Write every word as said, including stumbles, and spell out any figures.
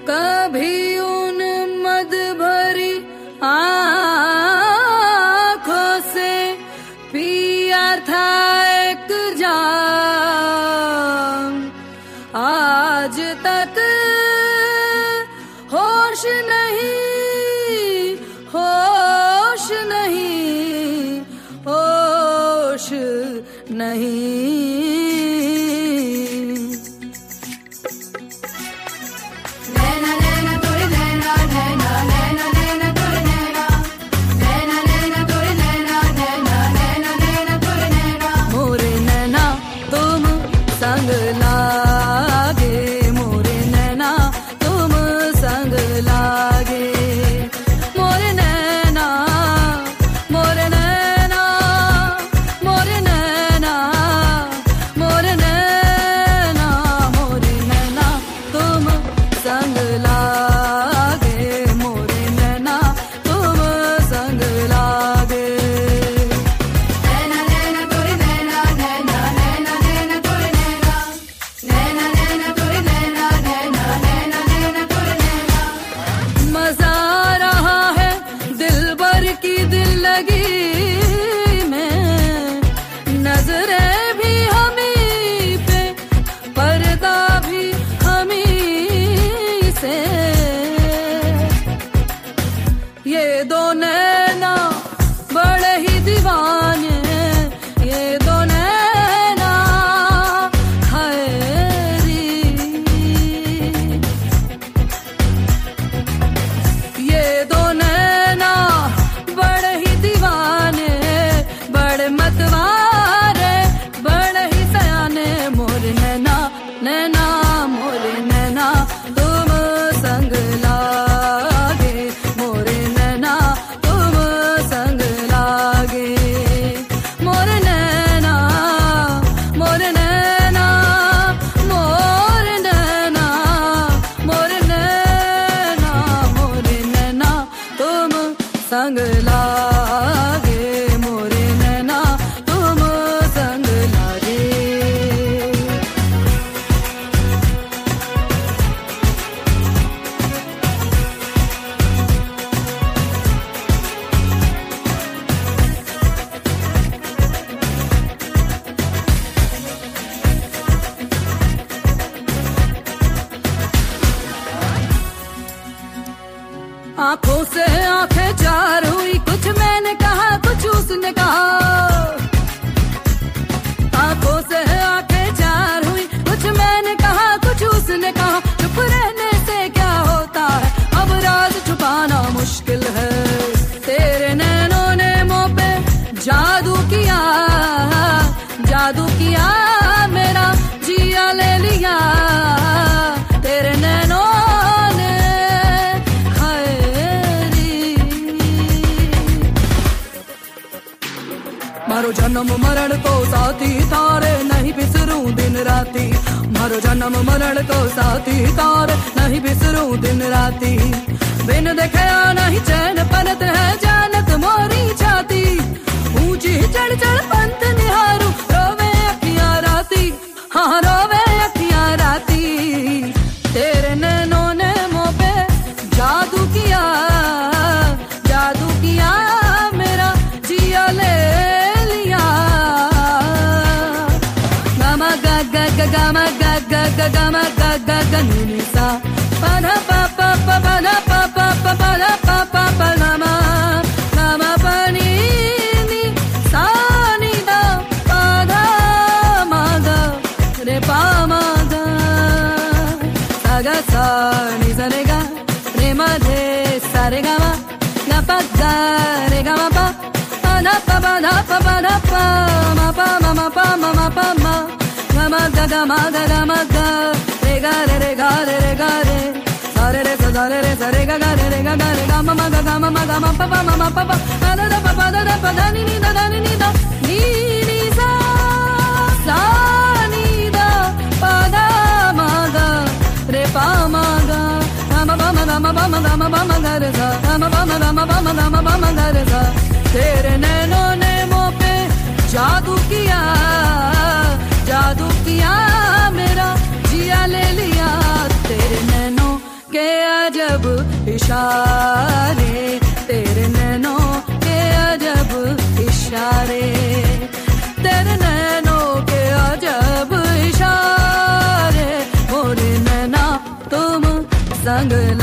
कभी उन मद भरी आँखों से पिया था एक जाम, आज तक होश नहीं, होश नहीं, होश नहीं। संग लागे मोरे नैना तुम संग लागे। आंखों से आंखें चार हुई, कुछ मैंने कहा कुछ उसने कहा। आंखों से आंखें चार हुई, कुछ मैंने कहा कुछ उसने कहा। चुप रहने से क्या होता है, अब राज छुपाना मुश्किल है। तेरे नैनों ने मुंह पे जादू किया, जादू किया मेरा जिया ले लिया। तेरे नैनों मारो जन्म मरण को साथी तारे, नहीं बिसरूं दिन राती। मारो जन्म मरण को साथी तारे, नहीं बिसरूं दिन राती। बिन देखे नहीं चैन पनत है जानत मोरी छाती। ऊंची चढ़ चढ़ पंत निहारू, रोवे अखियां राती, हाँ रोवे अखियां राती। तेरे नैनों ने मुंह पे जादू किया, जादू किया मेरा जिया ले। Gama ga ga ga gama ga ga ga ni sa pa da pa pa pa pa da pa pa pa pa da pa pa pa gama gama pa ni ni sa ni da pa da ma ga re pa ma ga sa ga sa ni sa re ga re ma re sa re ga ma ga pa ga re ga ma pa pa da pa pa da pa pa da pa ma pa ma ma pa ma ma pa ma gama ga gama ga gama ga re ga re re ga re re ga re sa re re sa sa re re sa re ga ga re re ga ga re ga ma ma ga ga ma ma ga ma pa pa ma ma pa pa da da da pa pa da da pa da ni ni da da ni ni da ni ni sa sa ni da pa da ma ga re pa ma ga ga ma ba ma ga ma ba ma ga ma ba ma ga re sa ga ma ba ma ga ma ba ma ga ma ba ma ga re sa। तेरे नैनों ने मुंह पे जादू किया, जादू किया मेरा जिया ले लिया। तेरे नैनों के इशारे, तेरे नैनों के अजब इशारे, तेरे नैनों के अजब इशारे, मोरे नैना तुम संग